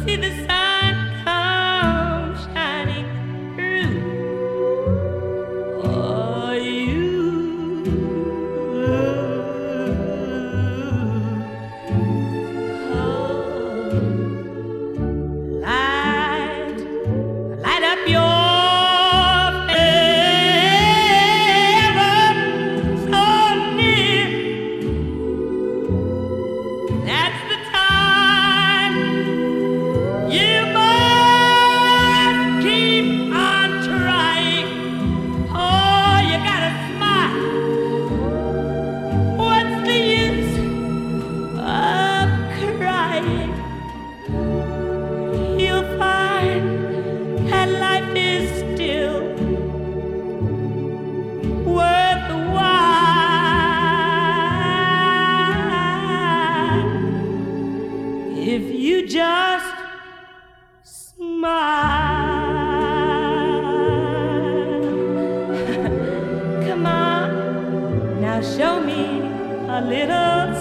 see the sun come shining through. Oh, light up your if you just smile. Come on, now show me a little